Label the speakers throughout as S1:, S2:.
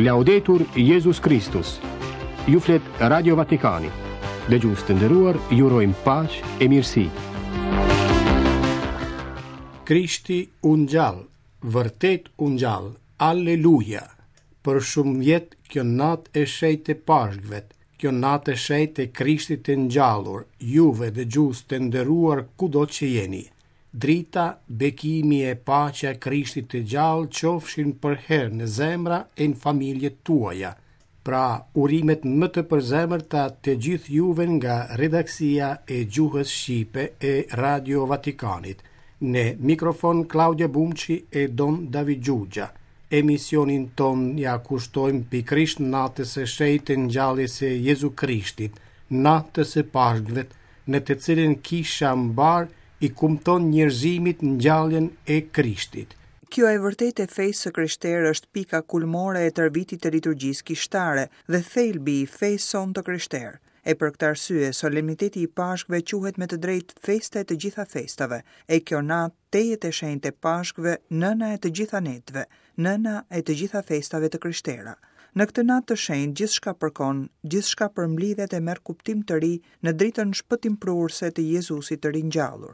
S1: Laudetur Jesus Christus. Ju flet Radio Vatikani. Dëgjues të nderuar, ju urojmë paqë e mirësi.
S2: Krishti u ngjall, vërtet u ngjall. Alleluja. Për shumë vjet kjo natë e shenjtë e Pashkëve, kjo natë e shenjtë e Krishtit të ngjallur, juve dëgjues të nderuar kudo që jeni. Drita, bekimi e paqja e Krishtit të gjallë qofshin për herë në zemra e në familjet tuaja. Pra, urimet më të përzemërta të gjithë juve nga redaksia e gjuhës shqipe e Radio Vatikanit. Në mikrofon Claudia Bumçi e Don David Gjugja. Emisionin ton ja kushtojmë pikërisht natës së shenjtë ngjalljes së Jezu Krishtit, natës së Pashkëve, në të cilën kisha mbar i kumton njerëzimit ngjalljen e Krishtit.
S3: Kjo e vërtet e fesë së krishterë është pika kulmore e tërvitit të liturgjisë kishtare dhe thelbi i fesë son të krishterë. E për këtë arsye, solemniteti i Pashkëve quhet me të drejtë festa e të gjitha festave, e kjo natë tejet e shenjtë e Pashkëve, nëna e të gjitha netëve, nëna e të gjitha festave të krishtera. Në këtë natë të shenjtë gjithçka përkon, gjithçka përmblidhet e merr kuptim të ri në dritën shpëtimprurse të Jezusit të ringjallur.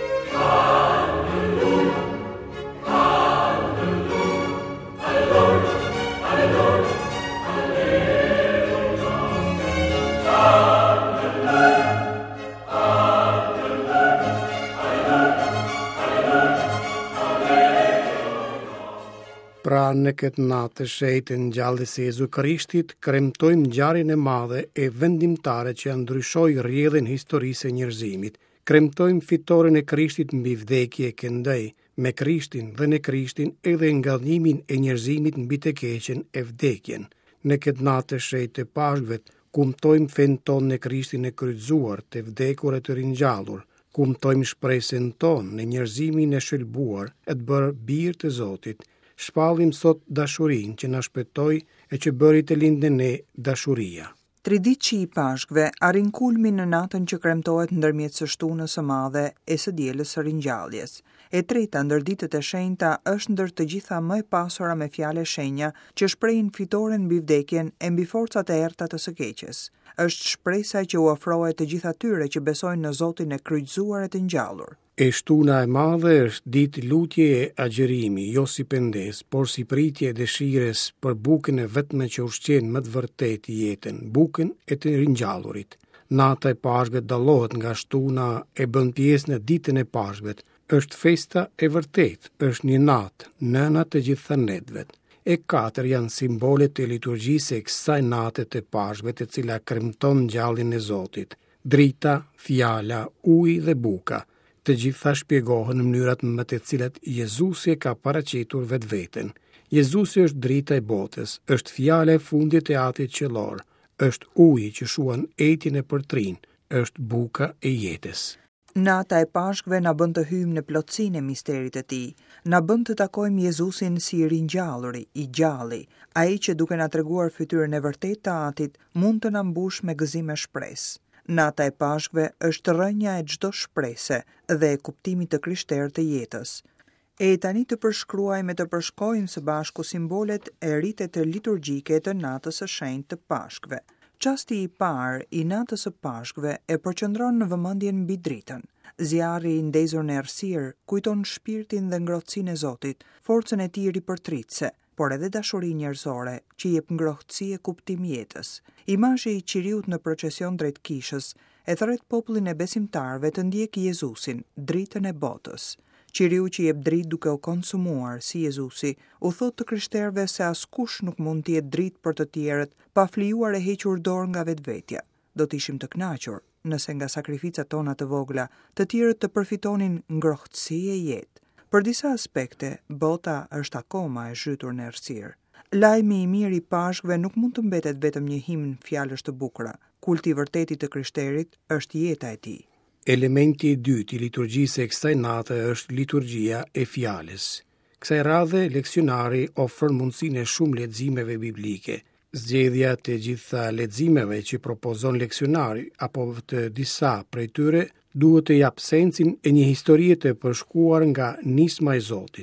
S2: Pra në këtë natë të shenjtë ngjalljes së Jezu Krishtit, kremtojmë ngjarjen e madhe e vendimtare që ndryshoi rrjedhën historisë e njerëzimit. Kremtojmë fitoren e Krishtit mbi vdekje e këndej, me Krishtin dhe në Krishtin edhe ngallënimin e njerëzimit mbi të keqen e vdekjen. Në këtë natë të shenjtë të Pashkëve, kumtojmë fen ton në Krishtin e kryqëzuar, të vdekur e të ringjallur. Kumtojmë shpresën ton në njerëzimin e shëlbuar, e të bërë birë të Zotit. Shpallim sot dashurinë që na shpëtoi e që bëri të lindë ne dashuria.
S3: Triditçi i Pashkëve arrin kulmin në natën që kremtohet ndërmjet së shtunës së madhe e së dielës së ringjalljes. E treta ndër ditët e shenjta është ndër të gjitha më e pasura me fjalë shenja që shprehin fitoren mbi vdekjen e mbi forcat e errta të së keqes. Është shpresa që u ofrohet të gjithë atyre që besojnë në Zotin e kryqëzuar e të ngjallur.
S2: E shtuna e madhe është ditë lutje e agjerimi, jo si pendes, por si pritje e dëshires për bukën e vetme që ushqen më të vërtet jetën, bukën e të ringjallurit. Nata e Pashkëve dallohet nga shtuna e bën pjesë në ditën e Pashkëve. Është festa e vërtet, është një natë, nëna të gjitha netëve. E katër janë simbolet e liturgjisë e kësaj nate të Pashkëve, të cila kremton ngjalljen e Zotit. Drita, fjala, uji dhe buka. Të gjitha shpjegohen në mënyrat me të cilat Jezusi ka paraqitur vetveten. Jezusi është drita e botës, është fjala e fundit e atit qellor, është uji që shuan etin e përtrin, është buka e jetës.
S3: Nata e Pashkëve na bën të hyjmë në plotësinë e misterit të tij, na bën të takojmë Jezusin si i ringjalluri, i gjalli, ai që duke na treguar fytyrën e vërtetë të atit, mund të na mbush me gëzim e shpresë. Nata e Pashkëve është rrënja e çdo shprese dhe e kuptimit të krishterë të jetës. E tani të përshkruajmë e të përshkojmë së bashku simbolet e rritet liturgjike të natës së shenjtë të Pashkëve. Çasti i parë i natës së Pashkëve e përqendron në vëmendjen mbi dritën. Zjarri i ndezur në errësirë kujton shpirtin dhe ngrohtësinë e Zotit, forcën e tij ripërtritse, por edhe dashuri njerëzore që jep ngrohtësi e kuptim jetës. Imazhi i qiriut në procesion drejt kishës e thret popullin e besimtarëve të ndjek Jezusin, dritën e botës. Qiriu që jep dritë duke u konsumuar si Jezusi, u thot të krishterëve se askush nuk mund të jetë dritë për të tjerët pa flijuar e hequr dorë nga vetvetja. Do të ishim të kënaqur nëse nga sakrificat tona të vogla të tjerët të përfitonin ngrohtësi e jetë. Për disa aspekte, bota është akoma e zhytur në errësirë. Lajmi i mirë i Pashkëve nuk mund të mbetet vetëm një himn fjalësh të bukura. Kulti i vërtetit të krishterit është jeta e tij.
S2: Elementi i dytë i liturgjisë e kësaj nate është liturgjia e fjalës. Kësaj radhe, leksionari ofron mundësinë e shumë leximeve biblike. Zgjedhja të gjitha leximeve që propozon leksionari apo të disa prej tyre duhet të jap sensin e një historie të përshkuar nga nisma e Zotit.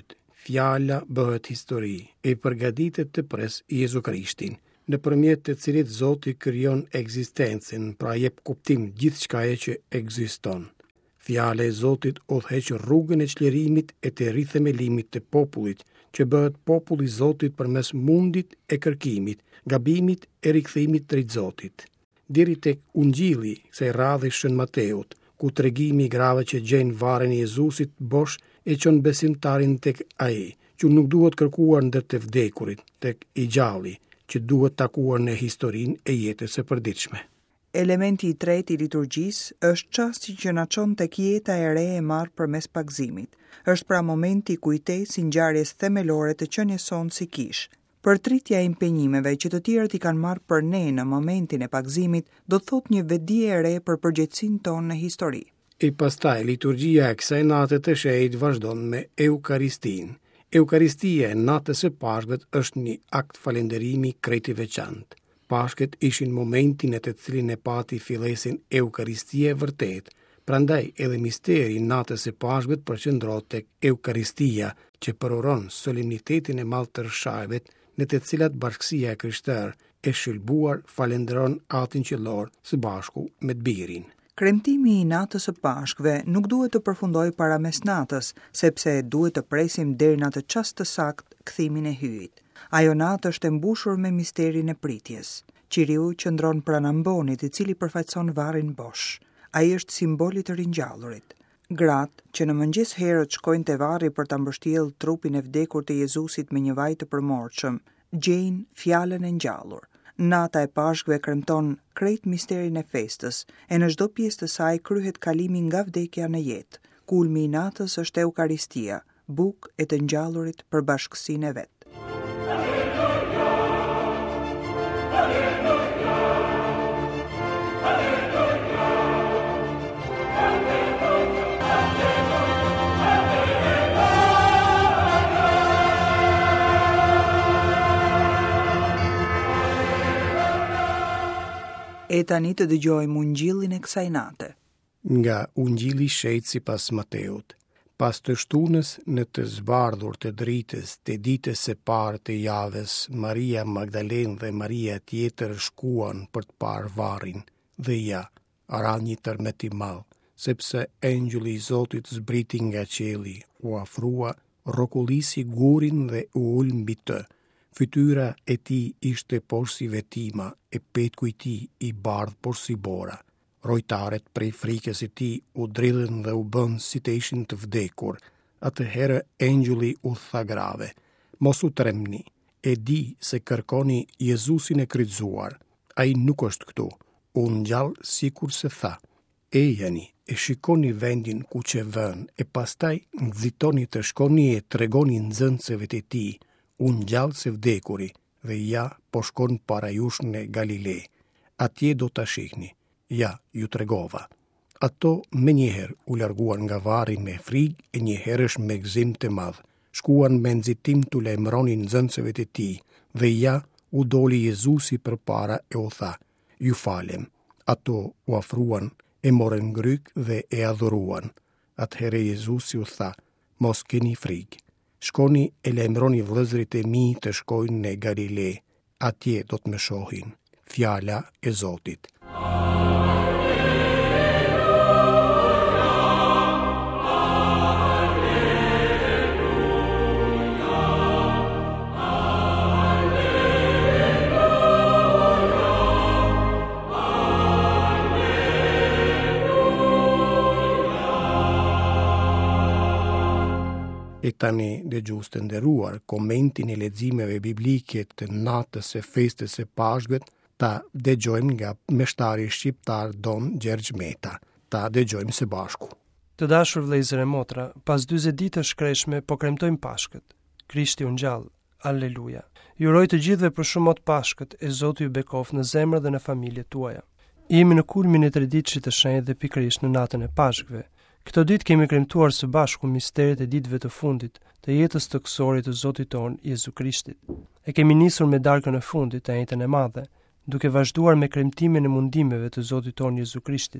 S2: Fjala bëhet histori e përgatitet të pres Jezu Krishtin, nëpërmjet të cilit Zoti krijon ekzistencën, pra jep kuptim gjithçkaje që ekziston. Fjala e Zotit udhëheq rrugën e çlirimit e të rithemelimit të popullit, që bëhet popull i Zotit përmes mundit e kërkimit, gabimit e rikthimit drejt Zotit. Deri tek Ungjilli kësaj radhe Shën Mateut, ku tregimi i grave që gjejnë varrin e Jezusit bosh e çon besimtarin tek ai, që nuk duhet kërkuar ndër të vdekurit, tek i gjalli, që duhet takuar në historinë e jetës së përditshme.
S3: Elementi i tretë i liturgjisë është çasti që na çon tek jeta e re e marrë përmes pagëzimit. Është pra momenti i kujtesë së ngjarjes themelore të qenies sonë si kish. Përtritja e impenjimeve që të tjerët i kanë marrë për ne në momentin e pagëzimit do të thotë një vedi e re për përgjegjësinë tonë në histori.
S2: E pastaj liturgjia e kësaj nate të shenjtë vazhdon me Eukaristin. Eukaristia e natës së Pashkët është një akt falënderimi krejt i veçantë. Pashkët ishin momentin e të cilin e pati fillesin Eukaristia e vërtet, prandaj edhe misteri i natës së Pashkët përqendrohet tek Eukaristia, që përuron solemnitetin e madh të rshajvet, në të cilat bashkësia e krishterë e shëlbuar falënderon Atin qiellor së bashku me të birin.
S3: Kremtimi i natës së Pashkëve nuk duhet të përfundojë para mesnatës, sepse duhet të presim deri në atë çast të saktë kthimin e hyjit. Ajo natë është e mbushur me misterin e pritjes. Qiriu qëndron pranë ambonit, i cili përfaqëson varrin bosh. Ai është simboli i të ringjallërit. Gratë që në mëngjes herët shkojnë te varri për ta mbështjellë trupin e vdekur të Jezusit me një vaj të përmorshëm, gjejnë fjalën e ngjallur. Nata e Pashkëve kremton krejt misterin e festës, e në çdo pjesë të saj kryhet kalimi nga vdekja në jetë. Kulmi i natës është Eukaristia, bukë e të ngjallurit për bashkësinë e vet. E tani të dëgjojmë ungjillin e kësaj nate.
S2: Nga Ungjilli shejt sipas Mateut. Pas të shtunës në të zbardhur të dritës të ditës së parë të javës, Maria Magdalene dhe Maria tjetër shkuan për të parë varrin, dhe ja, ra një tërmet i madh, sepse engjulli i Zotit zbriti nga qielli, u afrua, rrokullisi gurin dhe u ul mbi të. Fytyra e tij ishte poshtë si vetima, e petku i tij i bardh poshtë si bora. Rojtaret prej frikës e tij u dridhen dhe u bën si të ishin të vdekur. Atëherë engjulli u tha grave: "Mos u tremni, e di se kërkoni Jezusin e kryqëzuar. Ai nuk është këtu, u ngjall sikur se tha. Ejani e shikoni vendin ku që vën, e pastaj nxitoni të shkoni e tregoni nxënësve të tij. Unë gjallë se vdekuri, dhe ja, po shkon para jush në Galile. Atje do të shihni. Ja, ju tregova." Ato me njëherë u larguan nga varri me frigë e njëherësh me gëzim të madh. Shkuan me nxitim t'u lajmëronin nxënësve të tij, dhe ja, u doli Jezusi përpara e u tha: "Ju falem." Ato u afruan, e morën ngryk dhe e adhuruan. Atëherë Jezusi u tha: "Mos keni frikë. Shkoni e lajmëroni vëllezërit e mi të shkojnë në Galile, atje do të më shohin." Fjala e Zotit. E tani dëgjues të nderuar, komentin e leximeve biblike të natës së festës së Pashkët ta dëgjojmë nga meshtari shqiptar Don Gjergj Meta. Ta dëgjojmë së bashku.
S4: Të dashur vëllezër e motra, pas 40 ditësh shkreshme po kremtojmë Pashkët. Krishti u ngjall. Alleluja. Ju uroj të gjithëve për shumë Pashkët, e Zoti ju bekoft në zemër dhe në familjet tuaja. Jemi në kulmin e 3 ditësh të shenjtë dhe pikërisht në natën e Pashkëve. Këto ditë kemi kremtuar së bashku misteret e ditëve të fundit të jetës të kësorit të Zotit ton Jezu Krishtit. E kemi nisur me darkën e fundit të jetën e madhe, duke vazhduar me kremtimin e mundimeve të Zotit ton Jezu Krishtit,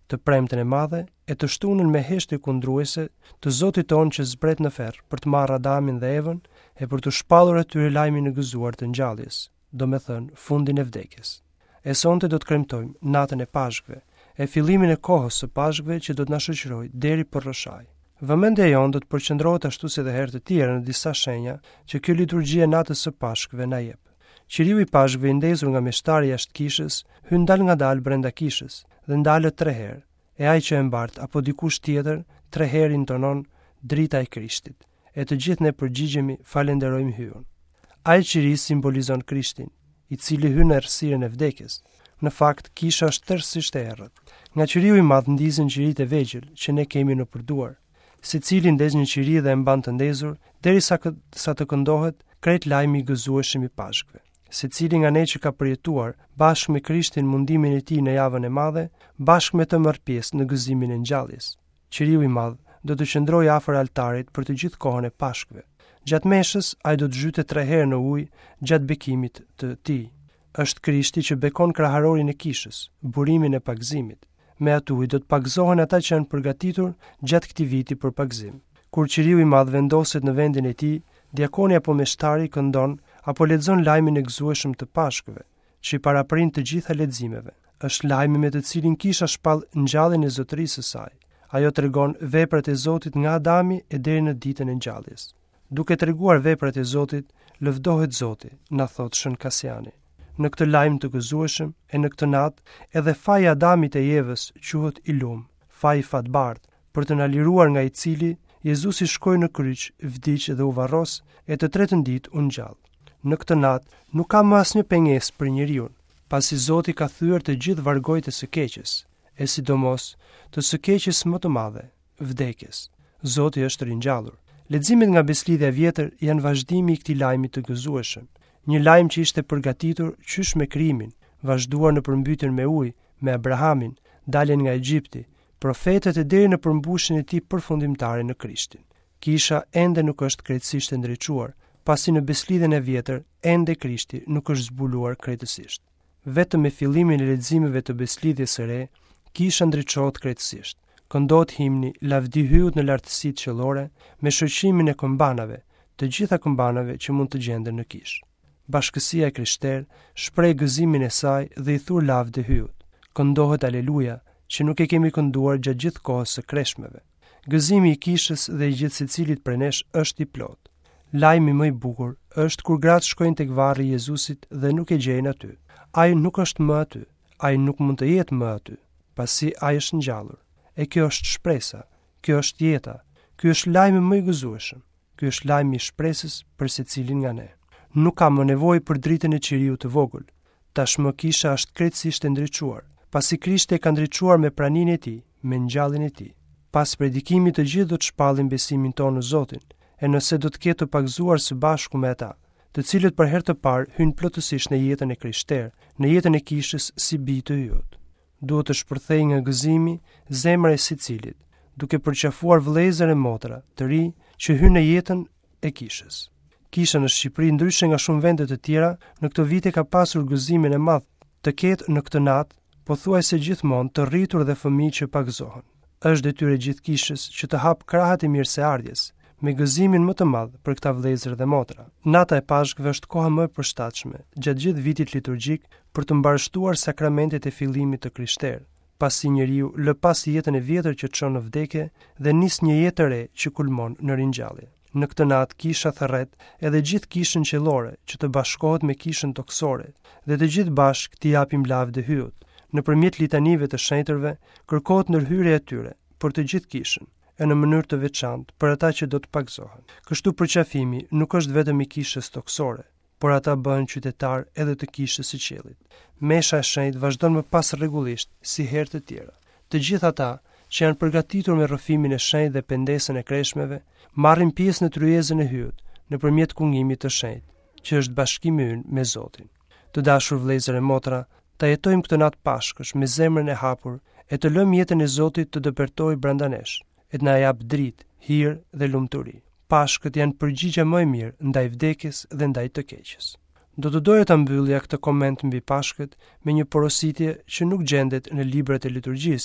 S4: të premten e madhe e të shtunën me heshtje kundruese të Zotit tonë që zbret në ferr për të marrë Adamin dhe Evën e për të shpallur atyre lajmin e gëzuar të ngjalljes, do me thënë fundin e vdekjes. E sonte do të kremtojmë natën e Pashkëve, e fillimin e kohës së Pashkëve që do të na shoqërojë deri për Roshaj. Vëmendja jonë do të përqendrohet ashtu si edhe herë të tjera në disa shenja që kjo liturgjia e natës së Pashkëve na jep. Qiriu i Pashkëve i ndezur nga meshtari jashtë kishës hyn dal ngadalë brenda kishës dhe ndalët 3 herë, e ai që e mbart apo dikush tjetër 3 herë intonon drita e Krishtit, e të gjithë ne përgjigjemi falenderojmë hyun. Ai qiri simbolizon Krishtin, i cili hyn në errësirën e vdekjes. Në fakt, kisha është tërësisht e errët. Nga qiriu i madh ndizën qirit e vegjël që ne kemi në përduar. Secili ndez një qiri dhe e mban të ndezur derisa sa të këndohet krejt lajmi i gëzueshëm i Pashkëve. Secili nga ne që ka përjetuar bashkë me Krishtin mundimin e tij në javën e madhe, bashkë me të marrë pjesë në gëzimin e ngjalljes. Qiriu i madh do të qëndrojë afër altarit për të gjithë kohën e Pashkëve. Gjatë meshës ai do të zhytet 3 herë në ujë gjatë bekimit të tij. Është Krishti që bekon kraharorin e kishës, burimin e pagëzimit. Me atë ujë do të pagëzohen ata që janë përgatitur gjatë këtij viti për pagëzim. Kur qiriu i madh vendoset në vendin e tij, diakoni apo meshtari këndon apo lexon lajmin e gëzueshëm të Pashkëve, që i paraprin të gjitha leximeve. Është lajmi me të cilin kisha shpall ngjalljen e zotërisë së saj. Ajo tregon veprat e Zotit nga Adami e deri në ditën e ngjalljes. Duke treguar veprat e Zotit, lëvdohet Zoti, na thot Shën Kasiani. Në këtë lajm të gëzueshëm e në këtë natë, edhe faji i Adamit e Evës quhet i lum, faji fatbardh, për të na liruar nga i cili Jezusi shkoi në kryq, vdiq dhe u varros, e të tretën ditë u ngjall. Në këtë natë nuk ka më asnjë pengesë për njeriu, pasi Zoti ka thyer të gjithë vargojtë e së keqes, e sidomos të së keqes më të madhe, vdekjes. Zoti është ringjallur. Leximet nga Beslidhja e vjetër janë vazhdimi i këtij lajmi të gëzueshëm. Një lajm që ishte përgatitur qysh me krijimin, vazhduar në përmbytjen me ujë, me Abrahamin, daljen nga Egjipti, profetët e deri në përmbushjen e tij përfundimtare në Krishtin. Kisha ende nuk është krejtësisht e ndriçuar, pasi në Beslidhjen e vjetër ende Krishti nuk është zbuluar krejtësisht. Vetëm me fillimin e leximeve të Beslidhjes së re, kisha ndriçohet krejtësisht. Këndohet himni Lavdi hyut në lartësitë qellore me shoqimin e këmbanave, të gjitha këmbanave që mund të gjenden në kishë. Bashkësia e krishterë shpreh gëzimin e saj dhe i thur lavde hyut. Këndohet aleluja, që nuk e kemi kënduar gjatë gjithë kohës së kreshmeve. Gëzimi i kishës dhe i gjithë secilit prej nesh është i plot. Lajmi më i bukur është kur gratë shkojnë tek varri i Jezusit dhe nuk e gjejnë aty. Ai nuk është më aty. Ai nuk mund të jetë më aty, pasi ai është ngjallur. E kjo është shpresa, kjo është jeta, ky është lajmi më i gëzueshëm. Ky është lajmi i shpresës për secilin nga ne. Nuk ka më nevojë për dritën e qiriu të vogël. Tashmë kisha është krejtësisht e ndriçuar, pasi Krishti e ka ndriçuar me praninë e tij, me ngjalljen e tij. Pas predikimit të gjithë do të shpallin besimin tonë në Zotin, e nëse do të ketë të pagëzuar së bashku me ata, të cilët për herë të parë hynë plotësisht në jetën e krishterë, në jetën e kishës si bij të yjet. Duhet të shpërthejë nga gëzimi zemra e secilit, duke përqafuar vëllezër e motra të ri që hynë në jetën e kishës. Kisha në Shqipëri, ndryshe nga shumë vende të tjera, në këto vite ka pasur gëzimin e madh të ketë në këtë natë, pothuajse gjithmonë të rritur dhe fëmijë që pagëzohen. Është detyrë e gjithë kishës që të hap krahat e mirëseardhjes, me gëzimin më të madh për këta vëllezër dhe motra. Nata e Pashkëve është koha më e përshtatshme gjatë gjithë vitit liturgjik për të mbarështuar sakramentet e fillimit të krishterë, pasi njeriu lë pas jetën e vjetër që çon në vdekje dhe nis një jetë të re që kulmon në ringjallje. Në këtë natë kisha thërret edhe gjithë kishën qellore që të bashkohet me kishën toksore dhe të gjithë bashkë t'i japim lavde hyut. Nëpërmjet litanive të shenjtërve kërkohet ndërhyrja e tyre për të gjithë kishën, e në mënyrë të veçantë për ata që do të pagëzohen. Kështu përqafimi nuk është vetëm i kishës toksore, por ata bëhen qytetar edhe të kishës së qiellit. Mesha e shenjtë vazhdon më pas rregullisht si herë të tjera. Të gjithë ata që janë përgatitur me rrëfimin e shenjtë dhe pendesën e kreshmeve, marrin pjesë në tryezën e hyut nëpërmjet kungimit të shenjtë, që është bashkimi ynë me Zotin. Të dashur vëllezër e motra, ta jetojmë këtë natë Pashkësh me zemrën e hapur e të lëmë jetën e Zotit të dëpërtojë brenda nesh, e të na jap dritë, hir dhe lumturi. Pashkët janë përgjigja më e mirë ndaj vdekjes dhe ndaj të keqes. Do të doja ta mbyllja këtë koment mbi Pashkët me një porositje që nuk gjendet në librat e liturgjisë,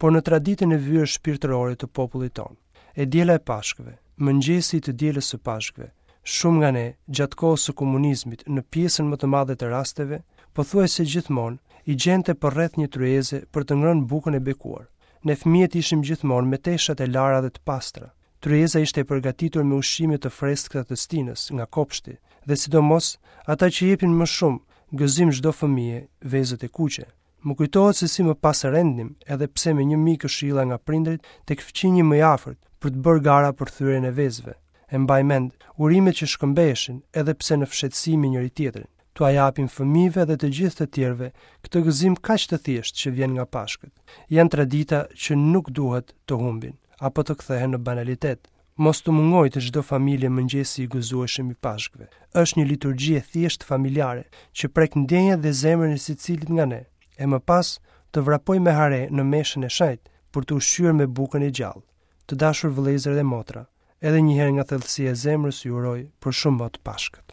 S4: por në traditën e vyrë shpirtërore të popullit tonë. E diela e Pashkëve, mëngjesi të dielës së Pashkëve, shumë nga ne, gjatë kohës së komunizmit, në pjesën më të madhe të rasteve, pothuajse gjithmonë, i gjente përreth një tryeze për të ngrënë bukën e bekuar. Ne fëmijët ishim gjithmonë me teshat e lara dhe të pastra. Tryeza ishte e përgatitur me ushqime të freskëta të stinës nga kopshti, dhe sidomos ata që jepin më shumë gëzim çdo fëmije, vezët e kuqe. Më kujtohet se si më pas rendnim, edhe pse me një mijë këshilla nga prindrit tek fëmijë më i afërt për të bërë gara për thyrjen e vezëve. E mbaj mend urimet që shkëmbeheshin, edhe pse në fshehtësi me njëri tjetrin. Tua japim fëmijëve dhe të gjithë të tjerëve këtë gëzim kaq të thjeshtë që vjen nga Pashkët. Janë tradita që nuk duhet të humbin apo të kthehen në banalitet. Mos të mungoj të çdo familje mëngjesi i gëzueshëm i Pashkëve. Është një liturgji e thjeshtë familjare që prek ndjenjat dhe zemrën e secilit nga ne. E më pas të vrapoj me hare në meshën e shajt për të ushqyer me bukën e gjallë. Të dashur vëllezër dhe motra, edhe një herë nga thellësia e zemrës ju uroj për shumë botë Pashkët.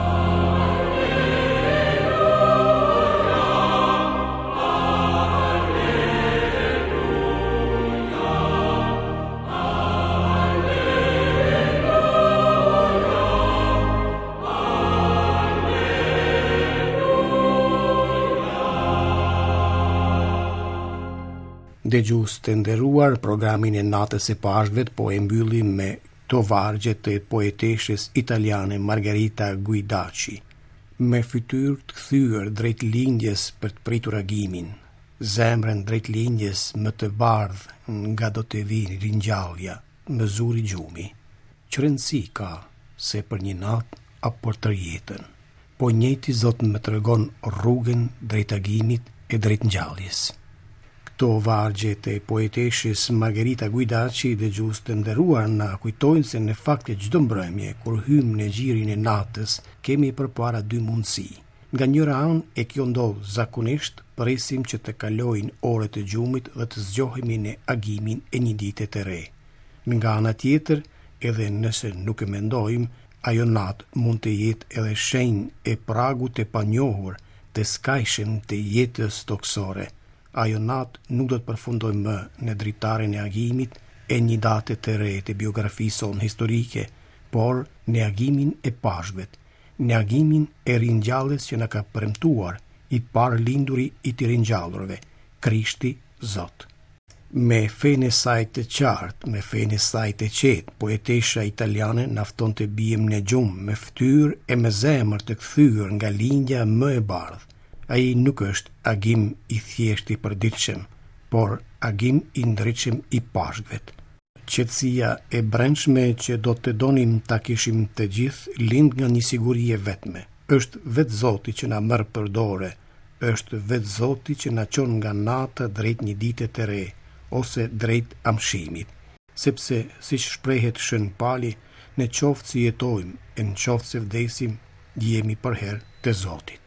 S2: Dëgjues të nderuar, programin e natës së Pashkëve po e mbyllim me to vargje të poeteshës italiane Margherita Guidaci, me fytyrë të kthyer drejt lindjes për të pritur agimin, zemrën drejt lindjes më të bardhë nga do të vinë ringjallja, më zuri gjumi. Që rëndësi ka se për një natë apo për tërë jetën, po njëjti Zot më tregon rrugën drejt agimit e drejt ngjalljes. Këto vargje të poeteshës Margherita Guidaci dëgjues të nderuar na kujtojnë se në fakt çdo mbrëmje kur hym në gjirin e natës kemi përpara dy mundësi. Nga njëra anë e kjo ndodh zakonisht, presim që të kalojnë orët e gjumit dhe të zgjohemi në agimin e një dite të re. Nga ana tjetër, edhe nëse nuk e mendojmë, ajo natë mund të jetë edhe shenjë e pragut të panjohur të skajshëm të jetës toksore. Ajo natë nuk do të përfundoj më në dritaren e agimit e një date të re të biografisë sonë historike, por në agimin e Pashkëve, në agimin e ringjalljes që na ka premtuar i parë linduri i të ringjallurve, Krishti Zot. Me fenë e saj të qartë, me fenë e saj të qetë, poetesha italiane na fton të bijmë në gjumë me fytyrë e me zemër të kthyer nga lindja më e bardhë. Ai nuk është agim i thjeshtë i përditshëm, por agim i ndritshëm i Pashkëve. Qetësia e brendshme që do të donim ta kishim të gjithë lind nga një siguri e vetme. Është vetë Zoti që na merr për dorë, është vetë Zoti që na çon nga nata drejt një dite të re ose drejt amshimit. Sepse siç shprehet Shën Pali, në qoftë se jetojmë e në qoftë se vdesim, jemi përherë të Zotit.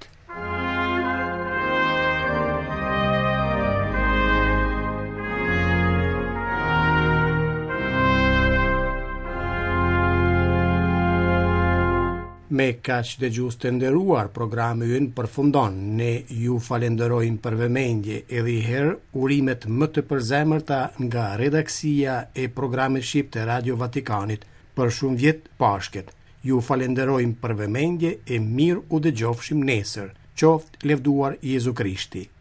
S2: Me kaq dëgjues të nderuar, programi ynë përfundon. Ne ju falenderojmë për vëmendje edhe i herë urimet më të përzemërta nga redaksia e programit shqip të Radio Vatikanit për shumë vjet Pashkët. Ju falenderojmë për vëmendje e mirë u dëgjofshim nesër. Qoftë levduar Jezu Krishti.